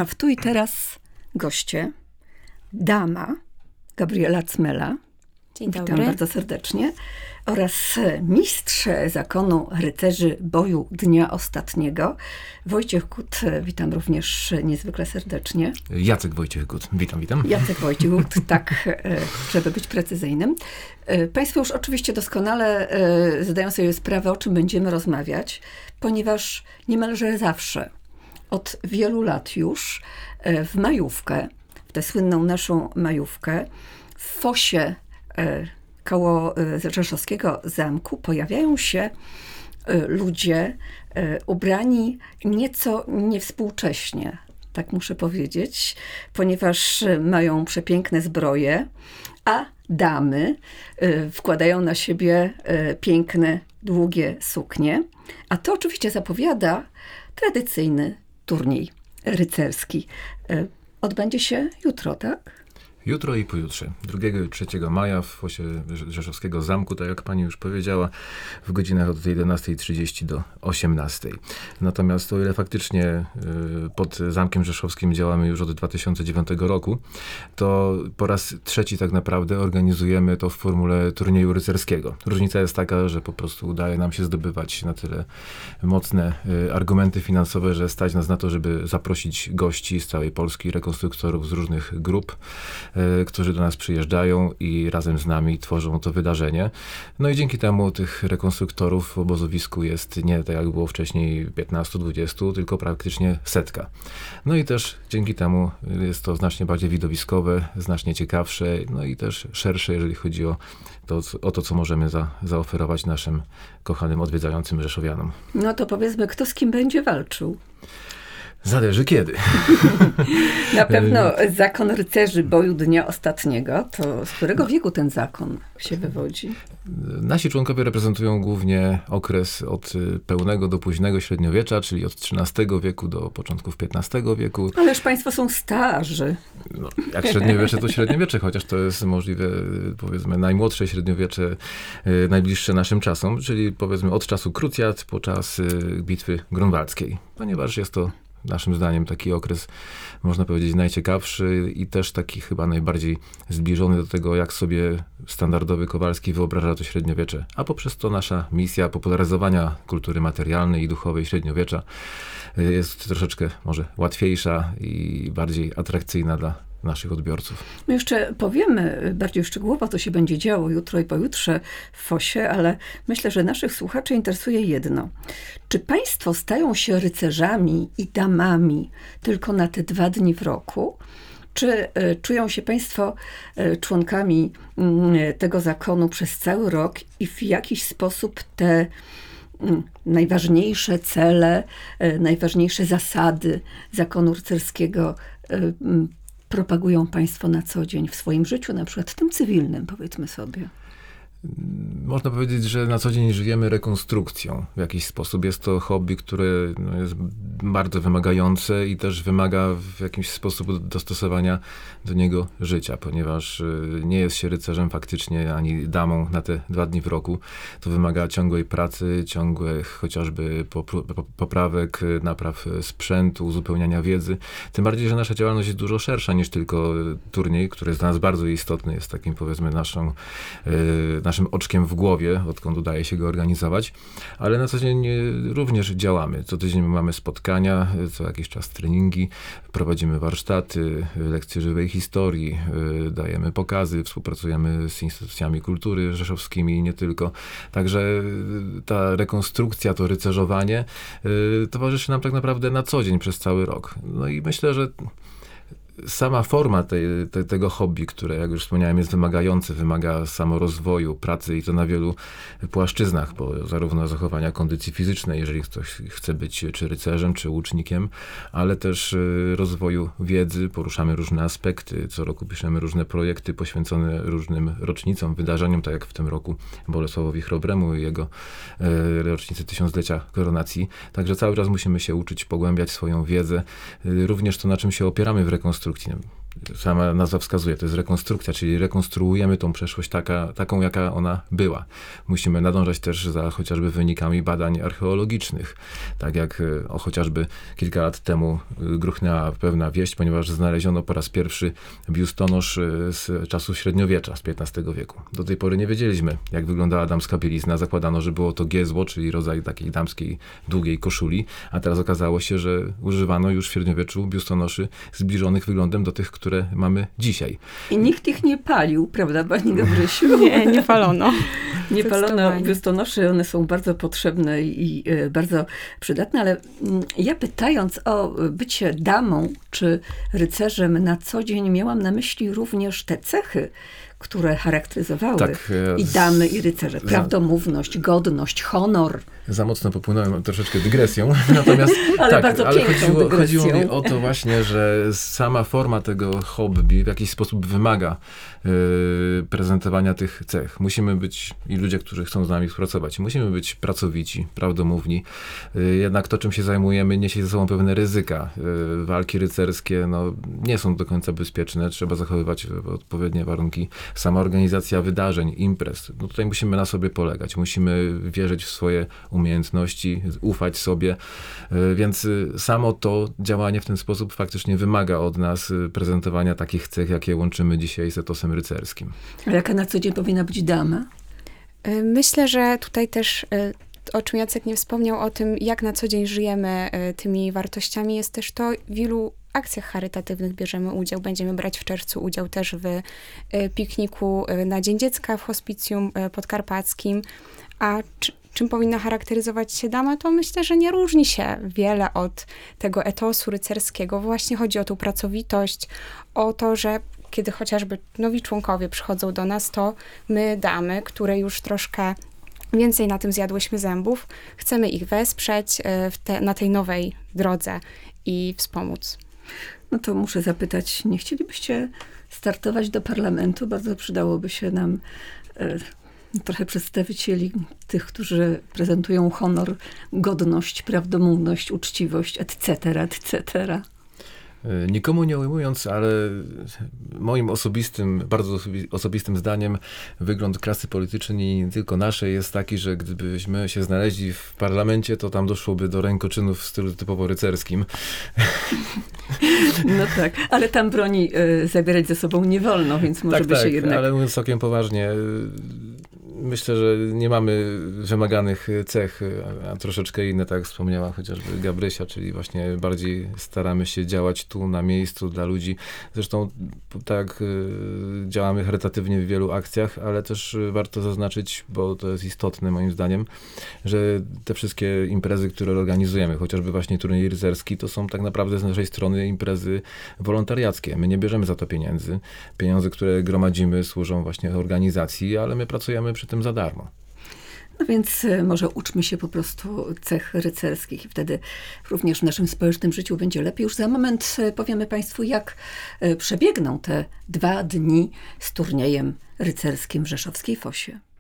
A w tu i teraz goście, dama Gabriela Cmela. Dzień dobry. Witam bardzo serdecznie. Oraz mistrz zakonu rycerzy boju dnia ostatniego, Wojciech Gut. Witam również niezwykle serdecznie. Jacek Wojciech Gut. Witam. Jacek Wojciech Gut, tak, żeby być precyzyjnym. Państwo już oczywiście doskonale zdają sobie sprawę, o czym będziemy rozmawiać, ponieważ niemalże zawsze, od wielu lat już, w majówkę, w tę słynną naszą majówkę, w fosie koło Rzeszowskiego Zamku pojawiają się ludzie ubrani nieco niewspółcześnie, tak muszę powiedzieć, ponieważ mają przepiękne zbroje, a damy wkładają na siebie piękne, długie suknie. A to oczywiście zapowiada tradycyjny turniej rycerski. Odbędzie się jutro, tak? Jutro i pojutrze, 2 i 3 maja w fosie Rzeszowskiego Zamku, tak jak pani już powiedziała, w godzinach od 11:30 do 18:00. Natomiast o ile faktycznie pod Zamkiem Rzeszowskim działamy już od 2009 roku, to po raz trzeci tak naprawdę organizujemy to w formule turnieju rycerskiego. Różnica jest taka, że po prostu udaje nam się zdobywać na tyle mocne argumenty finansowe, że stać nas na to, żeby zaprosić gości z całej Polski, rekonstruktorów z różnych grup, którzy do nas przyjeżdżają i razem z nami tworzą to wydarzenie. No i dzięki temu tych rekonstruktorów w obozowisku jest nie tak jak było wcześniej 15-20, tylko praktycznie 100. No i też dzięki temu jest to znacznie bardziej widowiskowe, znacznie ciekawsze, no i też szersze, jeżeli chodzi o to, co możemy zaoferować naszym kochanym odwiedzającym rzeszowianom. No to powiedzmy, kto z kim będzie walczył? Zależy kiedy. Na pewno zakon rycerzy boju dnia ostatniego. To z którego wieku ten zakon się wywodzi? Nasi członkowie reprezentują głównie okres od pełnego do późnego średniowiecza, czyli od XIII wieku do początków XV wieku. Ależ państwo są starzy. No, jak średniowiecze, to średniowiecze, chociaż to jest możliwe, powiedzmy, najmłodsze średniowiecze, najbliższe naszym czasom, czyli powiedzmy od czasu krucjat po czas bitwy grunwaldzkiej, ponieważ jest to naszym zdaniem taki okres, można powiedzieć, najciekawszy i też taki chyba najbardziej zbliżony do tego, jak sobie standardowy Kowalski wyobraża to średniowiecze. A poprzez to nasza misja popularyzowania kultury materialnej i duchowej średniowiecza jest troszeczkę może łatwiejsza i bardziej atrakcyjna dla naszych odbiorców. My jeszcze powiemy bardziej szczegółowo, co się będzie działo jutro i pojutrze w fosie, ale myślę, że naszych słuchaczy interesuje jedno. Czy państwo stają się rycerzami i damami tylko na te 2 dni w roku? Czy czują się państwo członkami tego zakonu przez cały rok i w jakiś sposób te najważniejsze cele, najważniejsze zasady zakonu rycerskiego propagują państwo na co dzień w swoim życiu, na przykład tym cywilnym, powiedzmy sobie? Można powiedzieć, że na co dzień żyjemy rekonstrukcją. W jakiś sposób jest to hobby, które jest bardzo wymagające i też wymaga w jakiś sposób dostosowania do niego życia, ponieważ nie jest się rycerzem faktycznie ani damą na te 2 dni w roku. To wymaga ciągłej pracy, ciągłych chociażby poprawek, napraw sprzętu, uzupełniania wiedzy. Tym bardziej, że nasza działalność jest dużo szersza niż tylko turniej, który jest dla nas bardzo istotny, jest takim, powiedzmy, naszym oczkiem w głowie, odkąd udaje się go organizować, ale na co dzień również działamy. Co tydzień mamy spotkania, co jakiś czas treningi, prowadzimy warsztaty, lekcje żywej historii, dajemy pokazy, współpracujemy z instytucjami kultury rzeszowskimi i nie tylko. Także ta rekonstrukcja, to rycerzowanie towarzyszy nam tak naprawdę na co dzień przez cały rok. No i myślę, że sama forma tego hobby, które, jak już wspomniałem, jest wymagające, wymaga samorozwoju, pracy i to na wielu płaszczyznach, bo zarówno zachowania kondycji fizycznej, jeżeli ktoś chce być czy rycerzem, czy łucznikiem, ale też rozwoju wiedzy, poruszamy różne aspekty, co roku piszemy różne projekty poświęcone różnym rocznicom, wydarzeniom, tak jak w tym roku Bolesławowi Chrobremu i jego rocznicy 1000-lecia koronacji. Także cały czas musimy się uczyć, pogłębiać swoją wiedzę, również to, na czym się opieramy w rekonstrukcji. sama nazwa wskazuje, to jest rekonstrukcja, czyli rekonstruujemy tą przeszłość taką, jaka ona była. Musimy nadążać też za chociażby wynikami badań archeologicznych. Tak jak chociażby kilka lat temu gruchnęła pewna wieść, ponieważ znaleziono po raz pierwszy biustonosz z czasów średniowiecza, z XV wieku. Do tej pory nie wiedzieliśmy, jak wyglądała damska bielizna. Zakładano, że było to giezło, czyli rodzaj takiej damskiej długiej koszuli, a teraz okazało się, że używano już w średniowieczu biustonoszy zbliżonych wyglądem do tych, które mamy dzisiaj. I nikt ich nie palił, prawda, pani Gabrysiu? Nie palono. Nie palono biustonoszy, one są bardzo potrzebne i bardzo przydatne, ale ja pytając o bycie damą czy rycerzem na co dzień miałam na myśli również te cechy, które charakteryzowały i damy, i rycerze. Prawdomówność, godność, honor. Za mocno popłynąłem troszeczkę dygresją, natomiast ale chodziło mi o to właśnie, że sama forma tego hobby w jakiś sposób wymaga prezentowania tych cech. Musimy być, i ludzie, którzy chcą z nami współpracować, musimy być pracowici, prawdomówni. Jednak to, czym się zajmujemy, niesie ze sobą pewne ryzyka. Walki rycerskie nie są do końca bezpieczne, trzeba zachowywać odpowiednie warunki. Sama organizacja wydarzeń, imprez, tutaj musimy na sobie polegać, musimy wierzyć w swoje umiejętności, ufać sobie, więc samo to działanie w ten sposób faktycznie wymaga od nas prezentowania takich cech, jakie łączymy dzisiaj z etosem rycerskim. A jaka na co dzień powinna być dama? Myślę, że tutaj też, o czym Jacek nie wspomniał, o tym, jak na co dzień żyjemy tymi wartościami, jest też to, w ilu akcjach charytatywnych bierzemy udział. Będziemy brać w czerwcu udział też w pikniku na Dzień Dziecka w Hospicjum Podkarpackim. A czym powinna charakteryzować się dama, to myślę, że nie różni się wiele od tego etosu rycerskiego. Właśnie chodzi o tą pracowitość, o to, że kiedy chociażby nowi członkowie przychodzą do nas, to my, damy, które już troszkę więcej na tym zjadłyśmy zębów, chcemy ich wesprzeć na tej nowej drodze i wspomóc. No to muszę zapytać, nie chcielibyście startować do parlamentu? Bardzo przydałoby się nam trochę przedstawicieli tych, którzy prezentują honor, godność, prawdomówność, uczciwość, etc., etc. Nikomu nie ujmując, ale moim bardzo osobistym zdaniem wygląd klasy politycznej, nie tylko naszej, jest taki, że gdybyśmy się znaleźli w parlamencie, to tam doszłoby do rękoczynów w stylu typowo rycerskim. No tak, ale tam broni zabierać ze sobą nie wolno, więc może by się jednak... ale mówiąc całkiem poważnie, myślę, że nie mamy wymaganych cech, a troszeczkę inne, tak jak wspomniała chociażby Gabrysia, czyli właśnie bardziej staramy się działać tu na miejscu dla ludzi. Zresztą tak działamy charytatywnie w wielu akcjach, ale też warto zaznaczyć, bo to jest istotne moim zdaniem, że te wszystkie imprezy, które organizujemy, chociażby właśnie turniej rycerski, to są tak naprawdę z naszej strony imprezy wolontariackie. My nie bierzemy za to pieniędzy. Pieniądze, które gromadzimy, służą właśnie organizacji, ale my pracujemy przy tym za darmo. No więc może uczmy się po prostu cech rycerskich i wtedy również w naszym społecznym życiu będzie lepiej. Już za moment powiemy Państwu, jak przebiegną te 2 dni z turniejem rycerskim w Rzeszowskiej Fosie.